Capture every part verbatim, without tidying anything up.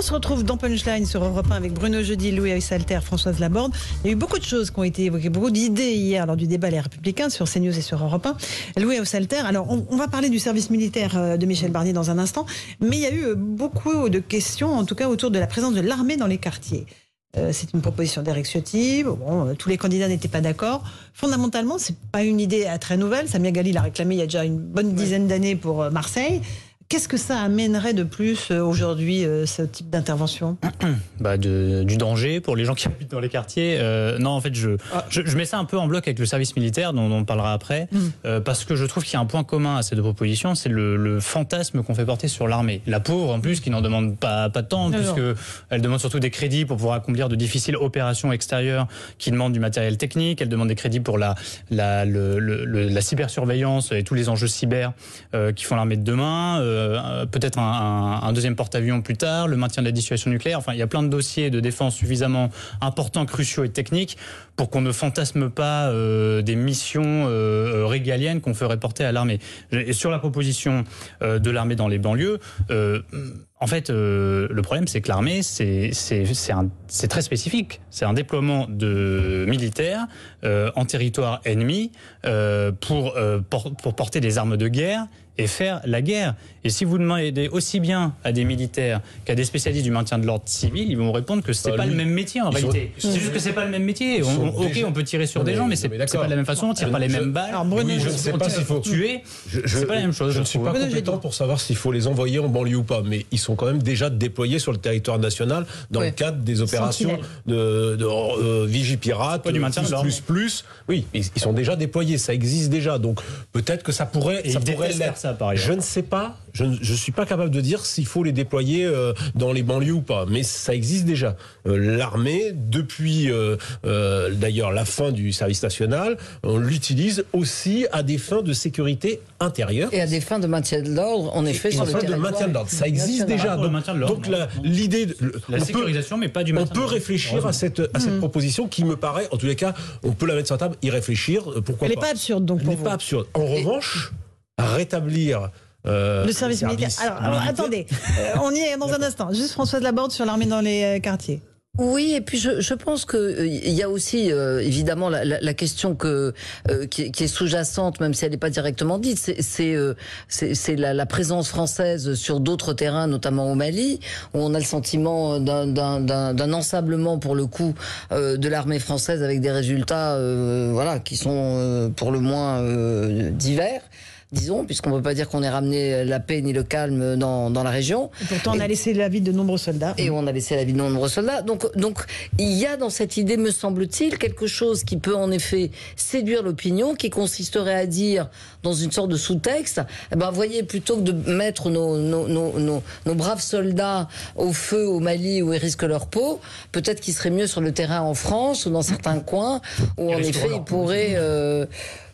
se retrouve dans Punchline sur Europe un avec Bruno Jeudi, Louis Hussalter, Françoise Laborde. Il y a eu beaucoup de choses qui ont été évoquées, beaucoup d'idées hier lors du débat Les Républicains sur CNews et sur Europe un. Louis Hussalter, alors on, on va parler du service militaire de Michel Barnier dans un instant, mais il y a eu beaucoup de questions, en tout cas autour de la présence de l'armée dans les quartiers. Euh, c'est une proposition d'Éric Ciotti. Bon, euh, tous les candidats n'étaient pas d'accord. Fondamentalement, c'est pas une idée très nouvelle. Samia Ghali l'a réclamé il y a déjà une bonne dizaine d'années pour euh, Marseille. Qu'est-ce que ça amènerait de plus euh, aujourd'hui, euh, ce type d'intervention ? bah de, Du danger pour les gens qui habitent dans les quartiers. Euh, non, en fait, je, ah. je, je mets ça un peu en bloc avec le service militaire, dont, dont on parlera après, mm. euh, parce que je trouve qu'il y a un point commun à ces deux propositions, c'est le, le fantasme qu'on fait porter sur l'armée. La pauvre, en plus, qui n'en demande pas, pas tant, puisqu'elle demande surtout des crédits pour pouvoir accomplir de difficiles opérations extérieures qui demandent du matériel technique. Elle demande des crédits pour la, la, le, le, le, la cybersurveillance et tous les enjeux cyber euh, qui font l'armée de demain. Euh, Euh, peut-être un, un, un deuxième porte-avions plus tard, le maintien de la dissuasion nucléaire. Enfin, il y a plein de dossiers de défense suffisamment importants, cruciaux et techniques pour qu'on ne fantasme pas euh, des missions euh, régaliennes qu'on ferait porter à l'armée. Et sur la proposition euh, de l'armée dans les banlieues, euh, en fait, euh, le problème, c'est que l'armée, c'est, c'est, c'est, un, c'est très spécifique. C'est un déploiement de militaires euh, en territoire ennemi euh, pour, euh, por- pour porter des armes de guerre et faire la guerre. Et si vous demandez aussi bien à des militaires qu'à des spécialistes du maintien de l'ordre civil, ils vont répondre que c'est ah, pas lui, le même métier en réalité. Sont, c'est juste que c'est pas le même métier. On, on, ok, déjà... on peut tirer sur non, des mais, gens, mais c'est, c'est pas de la même façon. On tire pas les je... mêmes balles. Alors, Bruno, oui, je ne sais pas s'il faut tuer. Je, je, c'est pas la même chose. Je ne suis pas compétent pour savoir s'il faut les envoyer en banlieue ou pas, mais ils sont quand même déjà déployés sur le territoire national dans ouais. le cadre des opérations de, de, de euh, Vigipirate, du maintien plus, de plus plus. Oui, ils, ils sont déjà déployés. Ça existe déjà. Donc peut-être que ça pourrait, ça pourrait l'être. Ça, par je ne sais pas. Je ne je suis pas capable de dire s'il faut les déployer euh, dans les banlieues ou pas, mais ça existe déjà. Euh, l'armée, depuis euh, euh, d'ailleurs la fin du service national, on l'utilise aussi à des fins de sécurité intérieure. Et à des fins de maintien de l'ordre, en effet, et sur le territoire. De maintien de l'ordre, ça existe déjà. Donc, de donc la, l'idée, de, la sécurisation, peut, mais pas du maintien. On peut réfléchir à cette à cette mmh. proposition qui me paraît, en tous les cas, on peut la mettre sur la table, y réfléchir. Pourquoi Elle pas. Elle n'est pas absurde, donc. Elle n'est pas absurde. En et... revanche, rétablir. Euh, le service, le service militaire. Alors, alors militaire. attendez, euh, on y est dans un instant. Juste Françoise Laborde sur l'armée dans les euh, quartiers. Oui, et puis je, je pense que il y a aussi euh, évidemment la, la, la question que euh, qui, qui est sous-jacente, même si elle n'est pas directement dite, c'est c'est, euh, c'est, c'est la, la présence française sur d'autres terrains, notamment au Mali, où on a le sentiment d'un, d'un, d'un, d'un ensablement pour le coup euh, de l'armée française avec des résultats euh, voilà qui sont euh, pour le moins euh, divers. Disons, puisqu'on ne peut pas dire qu'on ait ramené la paix ni le calme dans, dans la région. Et pourtant, et, on a laissé la vie de nombreux soldats. Et on a laissé la vie de nombreux soldats. Donc, donc, il y a dans cette idée, me semble-t-il, quelque chose qui peut en effet séduire l'opinion, qui consisterait à dire, dans une sorte de sous-texte, eh ben, voyez, plutôt que de mettre nos, nos, nos, nos, nos braves soldats au feu au Mali où ils risquent leur peau, peut-être qu'ils seraient mieux sur le terrain en France ou dans certains coins où, en effet, ils pourraient... Euh,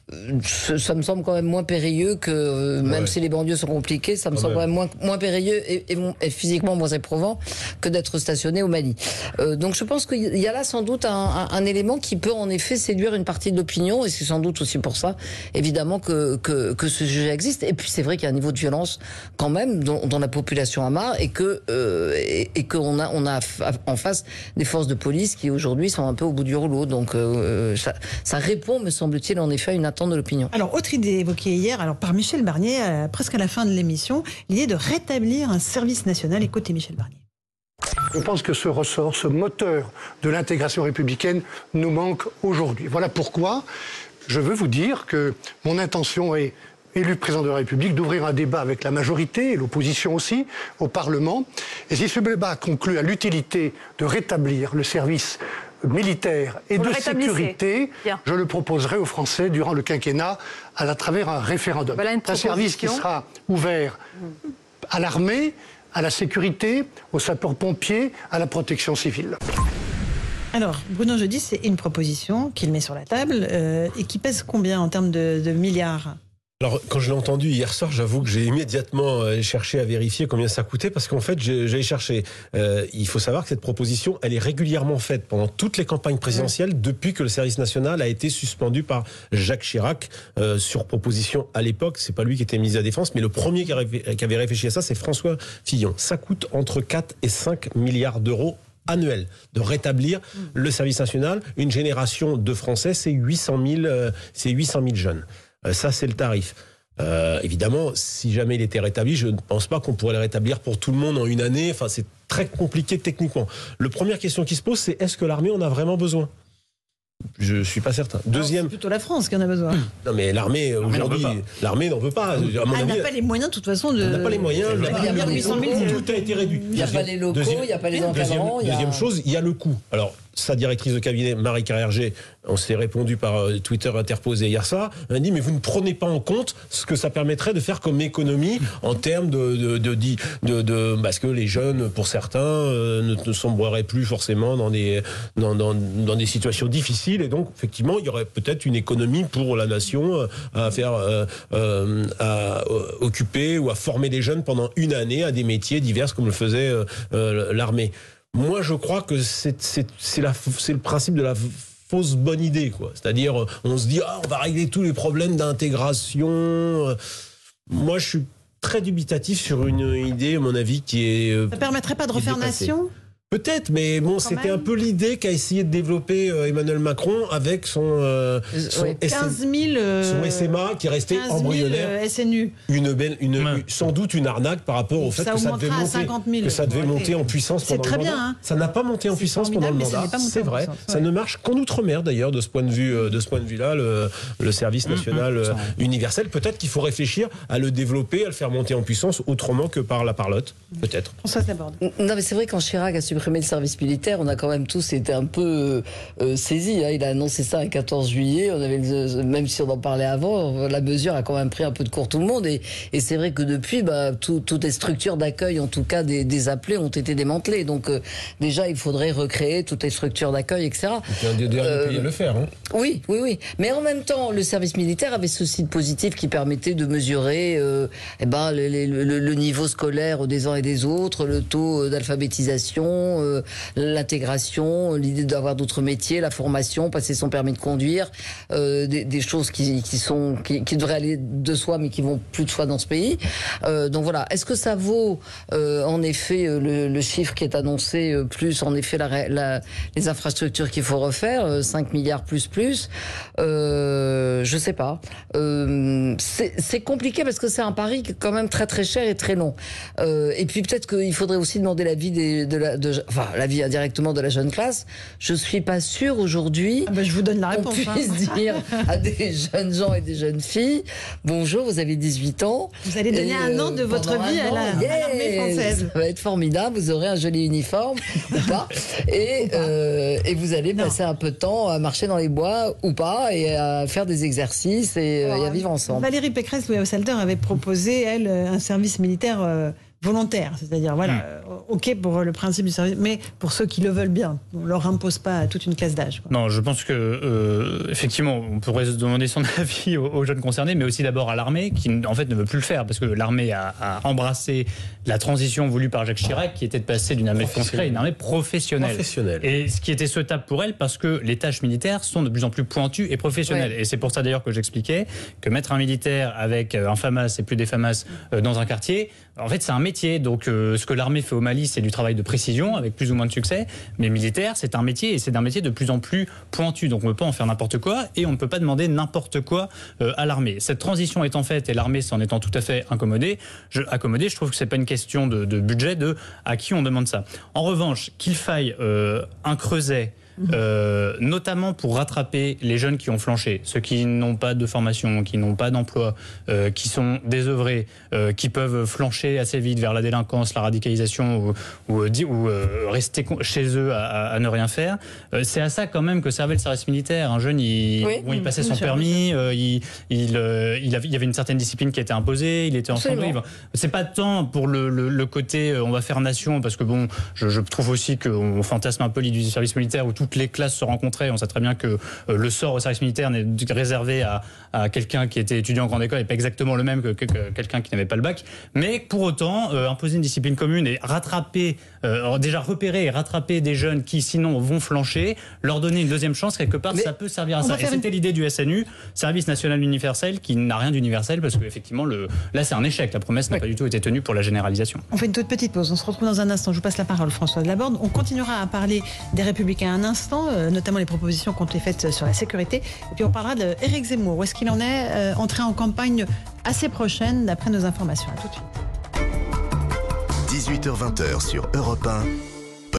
ça me semble quand même moins périlleux que, euh, même ouais. si les banlieues sont compliquées, ça me quand semble même. quand même moins, moins périlleux et, et, et physiquement moins éprouvant que d'être stationné au Mali. Euh, donc je pense qu'il y a là sans doute un, un, un élément qui peut en effet séduire une partie de l'opinion, et c'est sans doute aussi pour ça, évidemment, que, que, que ce sujet existe. Et puis c'est vrai qu'il y a un niveau de violence quand même dont, dont la population a marre, et que euh, et, et qu'on a, on a en face des forces de police qui aujourd'hui sont un peu au bout du rouleau. Donc euh, ça, ça répond, me semble-t-il, en effet à une attente de l'opinion. Alors, autre idée évoquée hier, alors par Michel Barnier, euh, presque à la fin de l'émission, l'idée de rétablir un service national. Écoutez Michel Barnier. Je pense que ce ressort, ce moteur de l'intégration républicaine nous manque aujourd'hui. Voilà pourquoi je veux vous dire que mon intention est, élu président de la République, d'ouvrir un débat avec la majorité et l'opposition aussi au Parlement. Et si ce débat conclut à l'utilité de rétablir le service militaire et Vous de sécurité, Bien. je le proposerai aux Français durant le quinquennat à, à travers un référendum. Voilà un service qui sera ouvert à l'armée, à la sécurité, aux sapeurs-pompiers, à la protection civile. Alors, Bruno Jeudi, c'est une proposition qu'il met sur la table euh, et qui pèse combien en termes de, de milliards ? Alors, quand je l'ai entendu hier soir, j'avoue que j'ai immédiatement cherché à vérifier combien ça coûtait, parce qu'en fait, j'ai cherché. Euh, il faut savoir que cette proposition, elle est régulièrement faite pendant toutes les campagnes présidentielles, ouais. depuis que le service national a été suspendu par Jacques Chirac, euh, sur proposition à l'époque. C'est pas lui qui était ministre de la Défense, mais le premier qui avait réfléchi à ça, c'est François Fillon. Ça coûte entre quatre et cinq milliards d'euros annuel de rétablir mmh. le service national. Une génération de Français, c'est huit cent mille, euh, c'est huit cent mille jeunes. Euh, ça, c'est le tarif. Euh, évidemment, si jamais il était rétabli, je ne pense pas qu'on pourrait le rétablir pour tout le monde en une année. Enfin, c'est très compliqué techniquement. La première question qui se pose, c'est est-ce que l'armée en a vraiment besoin ? Je suis pas certain. Deuxième. C'est plutôt la France qui en a besoin. Non, mais l'armée aujourd'hui, l'armée n'en veut pas. À mon ah, avis, elle n'a pas les moyens de toute façon de. Elle n'a pas les moyens. Il n'y a pas huit cent mille. Tout a été réduit. Il n'y a pas les locaux, il n'y a pas les encadrants. Deuxième, deuxième chose, il y a le coût. Alors, sa directrice de cabinet, Marie-Carrière G, on s'est répondu par Twitter interposé hier soir, elle a dit mais vous ne prenez pas en compte ce que ça permettrait de faire comme économie en termes de, de, de, de, de, de parce que les jeunes, pour certains, euh, ne, ne sombreraient plus forcément dans des, dans, dans, dans des situations difficiles, et donc effectivement il y aurait peut-être une économie pour la nation à faire, euh, euh, à occuper ou à former des jeunes pendant une année à des métiers divers comme le faisait euh, euh, l'armée. Moi, je crois que c'est, c'est, c'est, la, c'est le principe de la fausse bonne idée, quoi. C'est-à-dire, on se dit, ah, on va régler tous les problèmes d'intégration. Moi, je suis très dubitatif sur une idée, à mon avis, qui est. Ça permettrait pas de refaire nation ? Peut-être, mais bon, Quand c'était même. un peu l'idée qu'a essayé de développer euh, Emmanuel Macron avec son, euh, son, ouais, quinze mille, euh, son S M A qui restait embryonnaire. Euh, S N U. Une belle, une, ouais. Sans doute une arnaque par rapport au fait ça que ça devait monter, que ça devait monter en puissance pendant très le mandat. Bien, hein. Ça n'a pas monté en puissance pendant le mandat. C'est vrai. Ouais. Ça ne marche qu'en Outre-mer d'ailleurs, de ce point de vue, de ce point de vue-là, le, le service national mmh, mmh, universel. Peut-être qu'il faut réfléchir à le développer, à le faire monter en puissance autrement que par la parlotte. Peut-être. François Laborde. Non, mais c'est vrai, quand Chirac a supprimé le service militaire, on a quand même tous été un peu euh, saisis. Hein. Il a annoncé ça le quatorze juillet. On avait, même si on en parlait avant, la mesure a quand même pris un peu de court tout le monde. Et, et c'est vrai que depuis, bah, tout, toutes les structures d'accueil, en tout cas des, des appelés, ont été démantelées. Donc euh, déjà, il faudrait recréer toutes les structures d'accueil, et cetera. C'est un des derniers euh, pays à le faire. Hein. Oui, oui, oui. Mais en même temps, le service militaire avait ce site positif qui permettait de mesurer euh, eh ben, le, le, le, le niveau scolaire des uns et des autres, le taux d'alphabétisation, euh, l'intégration, l'idée d'avoir d'autres métiers, la formation, passer son permis de conduire, euh, des, des choses qui, qui sont qui, qui devraient aller de soi mais qui vont plus de soi dans ce pays. Euh, donc voilà. Est-ce que ça vaut euh, en effet le, le chiffre qui est annoncé euh, plus en effet la, la, les infrastructures qu'il faut refaire, euh, cinq milliards plus plus. Euh, je sais pas. Euh, c'est, c'est compliqué parce que c'est un pari qui est quand même très très cher et très long. Euh, et puis peut-être qu'il faudrait aussi demander l'avis des de la de, enfin l'avis indirectement de la jeune classe. Je suis pas sûre aujourd'hui. Ah ben je vous donne la réponse. On puisse hein. dire à des jeunes gens et des jeunes filles, bonjour, vous avez dix-huit ans. Vous allez donner un an de votre vie à, la, yeah, à l'armée française. Ça va être formidable. Vous aurez un joli uniforme ou pas, et euh, et vous allez non. passer un peu de temps à marcher dans les bois ou pas et à faire des exercices et, Alors, et à vivre ensemble. Valérie Pécresse, Louis Salter avait proposé elle un service militaire. Euh, volontaire, c'est-à-dire voilà, mmh. euh, ok pour le principe du service, mais pour ceux qui le veulent bien, on leur impose pas toute une classe d'âge. Non, je pense que euh, effectivement, on pourrait se demander son avis aux, aux jeunes concernés, mais aussi d'abord à l'armée, qui en fait ne veut plus le faire, parce que l'armée a, a embrassé la transition voulue par Jacques Chirac, qui était de passer d'une armée conscrite à une armée professionnelle. professionnelle. Et ce qui était souhaitable pour elle, parce que les tâches militaires sont de plus en plus pointues et professionnelles. Ouais. Et c'est pour ça d'ailleurs que j'expliquais que mettre un militaire avec un FAMAS et plus des FAMAS euh, dans un quartier, en fait, c'est un métier. Donc, euh, ce que l'armée fait au Mali, c'est du travail de précision, avec plus ou moins de succès. Mais militaire, c'est un métier, et c'est un métier de plus en plus pointu. Donc, on ne peut pas en faire n'importe quoi, et on ne peut pas demander n'importe quoi euh, à l'armée. Cette transition étant faite, et l'armée s'en étant tout à fait incommodée, je, accommodée, je trouve que c'est pas une question de, de budget, de à qui on demande ça. En revanche, qu'il faille euh, un creuset, Euh, notamment pour rattraper les jeunes qui ont flanché, ceux qui n'ont pas de formation, qui n'ont pas d'emploi, euh, qui sont désœuvrés, euh, qui peuvent flancher assez vite vers la délinquance, la radicalisation ou, ou, ou euh, rester chez eux à, à ne rien faire. Euh, c'est à ça quand même que servait le service militaire. Un jeune, il, oui, bon, il passait son permis, euh, il, il, euh, il, avait, il y avait une certaine discipline qui était imposée, il était en son livre. C'est pas tant pour le, le, le côté euh, on va faire nation, parce que bon, je, je trouve aussi qu'on fantasme un peu l'idée du service militaire où tout toutes les classes se rencontraient. On sait très bien que euh, le sort au service militaire n'est réservé à, à quelqu'un qui était étudiant en grande école et pas exactement le même que, que, que quelqu'un qui n'avait pas le bac. Mais pour autant, euh, imposer une discipline commune et rattraper, euh, déjà repérer et rattraper des jeunes qui sinon vont flancher, leur donner une deuxième chance, quelque part, mais ça peut servir à ça. Et c'était une... l'idée du S N U, Service National Universel, qui n'a rien d'universel parce qu'effectivement, le... là c'est un échec. La promesse n'a oui. pas du tout été tenue pour la généralisation. On fait une toute petite pause. On se retrouve dans un instant. Je vous passe la parole, Françoise Laborde. On continuera à parler des Républicains un instant, euh, notamment les propositions contre les fêtes sur la sécurité. Et puis on parlera d'Éric Zemmour. Où est-ce qu'il en est euh, entré en campagne assez prochaine, d'après nos informations. À tout de suite. dix-huit heures vingt sur Europe un.